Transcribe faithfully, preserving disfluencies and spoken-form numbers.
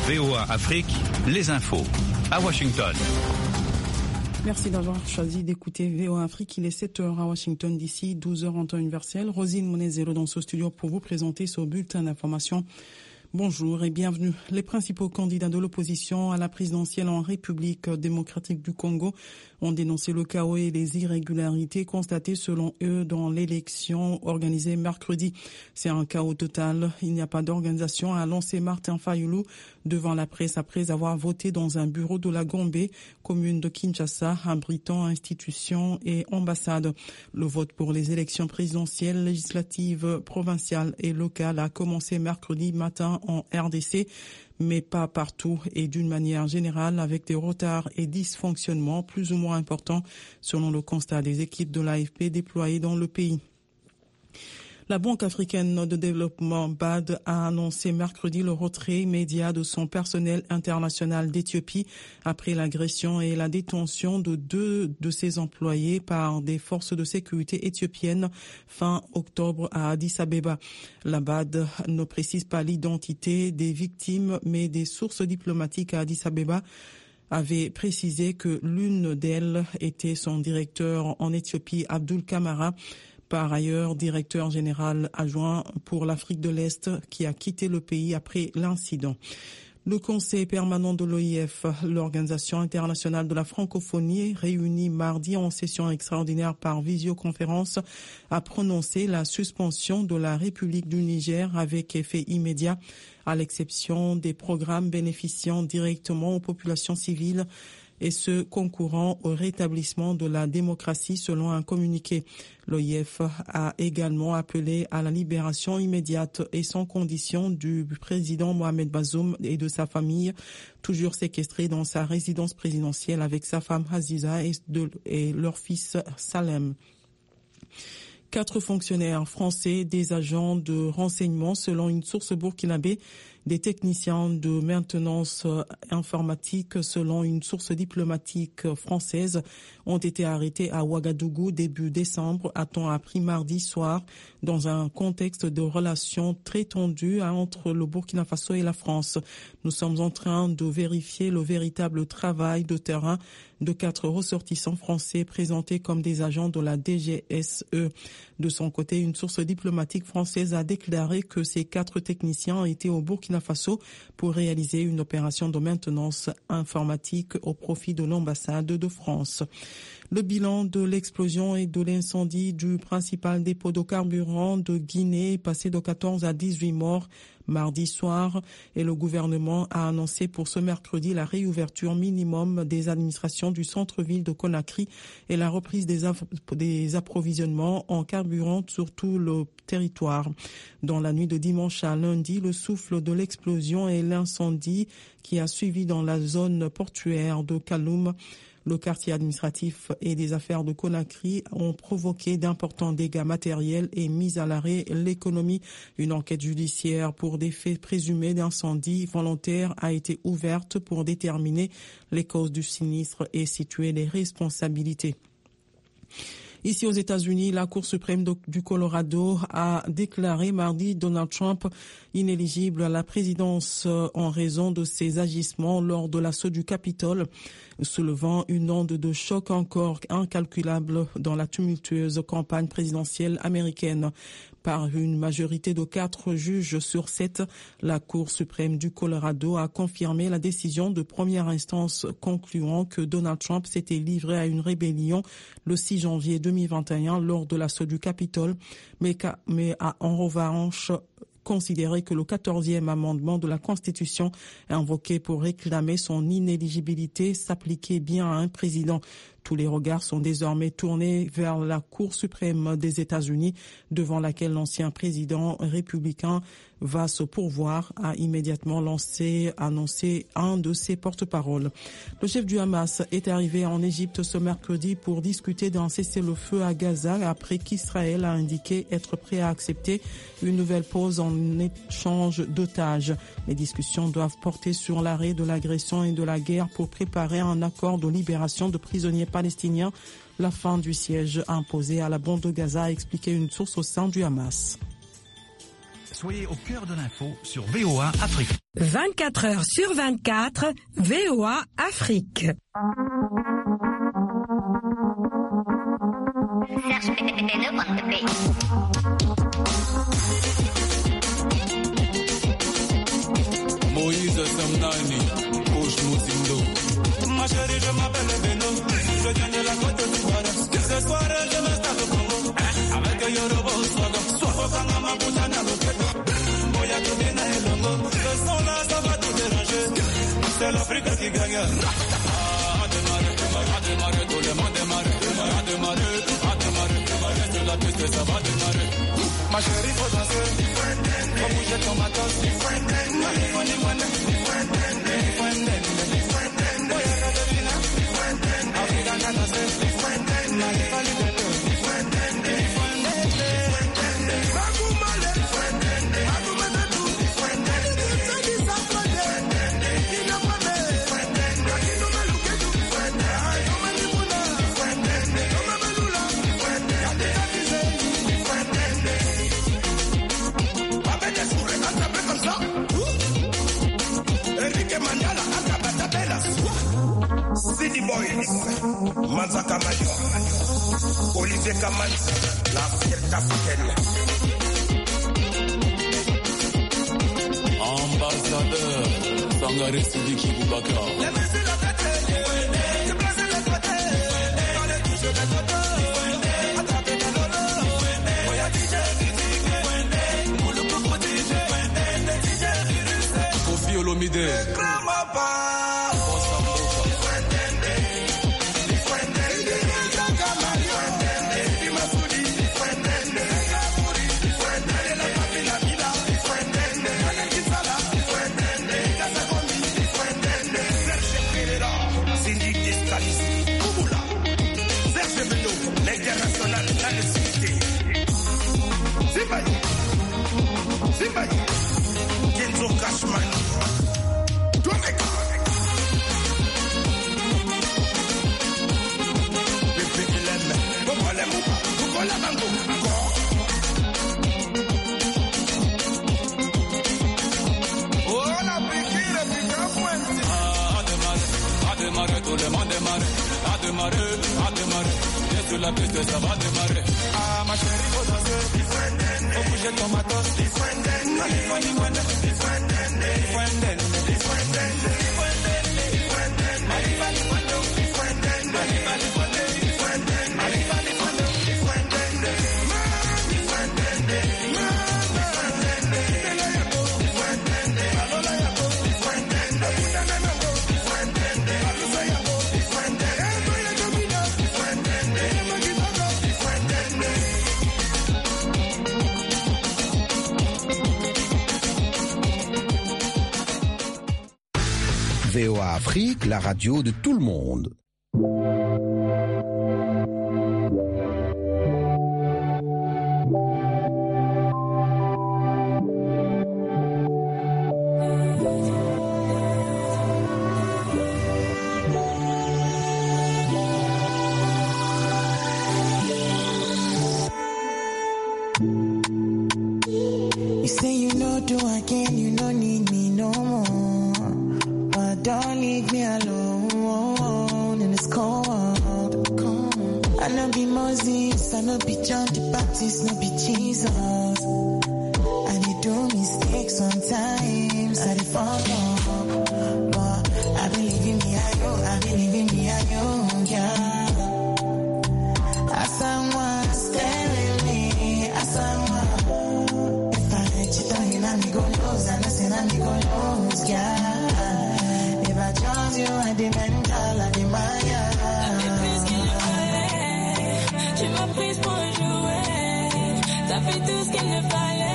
V O A Afrique, les infos. À Washington. Merci d'avoir choisi d'écouter V O A Afrique. Il est sept heures à Washington, d'ici douze heures en temps universel. Rosine Monezero dans ce studio pour vous présenter ce bulletin d'information. Bonjour et bienvenue. Les principaux candidats de l'opposition à la présidentielle en République démocratique du Congo ont dénoncé le chaos et les irrégularités constatées selon eux dans l'élection organisée mercredi. C'est un chaos total. Il n'y a pas d'organisation, a lancé Martin Fayulu devant la presse après avoir voté dans un bureau de la Gombe, commune de Kinshasa, abritant institutions et ambassades. Le vote pour les élections présidentielles, législatives, provinciales et locales a commencé mercredi matin en R D C, mais pas partout et d'une manière générale avec des retards et dysfonctionnements plus ou moins importants selon le constat des équipes de l'A F P déployées dans le pays. La Banque africaine de développement B A D a annoncé mercredi le retrait immédiat de son personnel international d'Éthiopie après l'agression et la détention de deux de ses employés par des forces de sécurité éthiopiennes fin octobre à Addis Abeba. La B A D ne précise pas l'identité des victimes, mais des sources diplomatiques à Addis Abeba avait précisé que l'une d'elles était son directeur en Éthiopie, Abdul Kamara, par ailleurs directeur général adjoint pour l'Afrique de l'Est, qui a quitté le pays après l'incident. Le Conseil permanent de l'O I F, l'Organisation internationale de la francophonie, réunie mardi en session extraordinaire par visioconférence, a prononcé la suspension de la République du Niger avec effet immédiat, à l'exception des programmes bénéficiant directement aux populations civiles et ceux concourant au rétablissement de la démocratie selon un communiqué. L'O I F a également appelé à la libération immédiate et sans condition du président Mohamed Bazoum et de sa famille, toujours séquestrés dans sa résidence présidentielle avec sa femme Aziza et, de, et leur fils Salem. Quatre fonctionnaires français, des agents de renseignement selon une source burkinabé, des techniciens de maintenance informatique selon une source diplomatique française ont été arrêtés à Ouagadougou début décembre, a-t-on appris mardi soir, dans un contexte de relations très tendues entre le Burkina Faso et la France. Nous sommes en train de vérifier le véritable travail de terrain de quatre ressortissants français présentés comme des agents de la D G S E. De son côté, une source diplomatique française a déclaré que ces quatre techniciens étaient au Burkina Faso pour réaliser une opération de maintenance informatique au profit de l'ambassade de France. Le bilan de l'explosion et de l'incendie du principal dépôt de carburant de Guinée est passé de quatorze à dix-huit morts mardi soir et le gouvernement a annoncé pour ce mercredi la réouverture minimum des administrations du centre-ville de Conakry et la reprise des, des approvisionnements en carburant sur tout le territoire. Dans la nuit de dimanche à lundi, le souffle de l'explosion et l'incendie qui a suivi dans la zone portuaire de Kaloum, le quartier administratif et des affaires de Conakry, ont provoqué d'importants dégâts matériels et mis à l'arrêt l'économie. Une enquête judiciaire pour des faits présumés d'incendie volontaire a été ouverte pour déterminer les causes du sinistre et situer les responsabilités. Ici aux États-Unis, la Cour suprême du Colorado a déclaré mardi Donald Trump inéligible à la présidence en raison de ses agissements lors de l'assaut du Capitole, soulevant une onde de choc encore incalculable dans la tumultueuse campagne présidentielle américaine. Par une majorité de quatre juges sur sept, la Cour suprême du Colorado a confirmé la décision de première instance concluant que Donald Trump s'était livré à une rébellion le six janvier deux mille vingt et un lors de l'assaut du Capitole, mais, mais a en revanche considéré que le quatorzième amendement de la Constitution invoqué pour réclamer son inéligibilité s'appliquait bien à un président. Tous les regards sont désormais tournés vers la Cour suprême des États-Unis, devant laquelle l'ancien président républicain va se pourvoir, a immédiatement lancé, annoncé un de ses porte-paroles. Le chef du Hamas est arrivé en Égypte ce mercredi pour discuter d'un cessez-le-feu à Gaza après qu'Israël a indiqué être prêt à accepter une nouvelle pause en échange d'otages. Les discussions doivent porter sur l'arrêt de l'agression et de la guerre pour préparer un accord de libération de prisonniers palestiniens, la fin du siège imposé à la bande de Gaza, a expliqué une source au sein du Hamas. Soyez au cœur de l'info sur V O A Afrique. vingt-quatre heures sur vingt-quatre, V O A Afrique. Moïse Samnani, Ouche Mouzindo. Ma chérie, je m'appelle Beno. Je viens de la côte d'Ivoire. Ce soir, je m'installe au Congo. Avec un Yoruba au Swago. Soit au Kangama, Boutana, Loketo. Moya, Tobina et Longo. Ce son-là, ça va tout déranger. C'est l'Afrique qui gagne. A démarrer, a démarrer, tout le monde démarre. A démarrer, a démarrer. Sur la piste, ça va démarrer. Ma chérie, faut danser. Faut bouger ton matos. Money, money, money. City Boys, Manzaka Mayor, Olivier Kamans, la fierté africaine. Ambassadeur, Sangare Sidiki Boubacar. La musique la tête, je place le côté, dans les touches de côté, attraper des lolos, Oya D J critique, pour le coup pour D J, D J virus, Kofi Olomide. Kenzo Cashman, Domeka, Pepe Ilem, Bobole Mouba, Bukola Bango, oh la piquire, pique un puente. A démarrer, a démarrer, tout le monde démarre. A démarrer, a démarrer, et sur la piste ça va démarrer. Ah ma chérie, faut danser, faut bouger ton matos. Money, money, money. V O A Afrique, la radio de tout le monde. You say you know do again, you don't need me no more. Don't leave me alone in this cold. I know be Moses, I know be John the Baptist, no be Jesus. I did do mistakes sometimes, I did fall off. But I believe in me, I know, I believe in me, I know, yeah. As someone stay with me, as someone. If I let you down, you know me go lose, I know say I me go lose, yeah. I chose you, I the mental, I the Maya. Tu m'as prise pour jouer, t'as fait tout ce qu'elle ne fallait.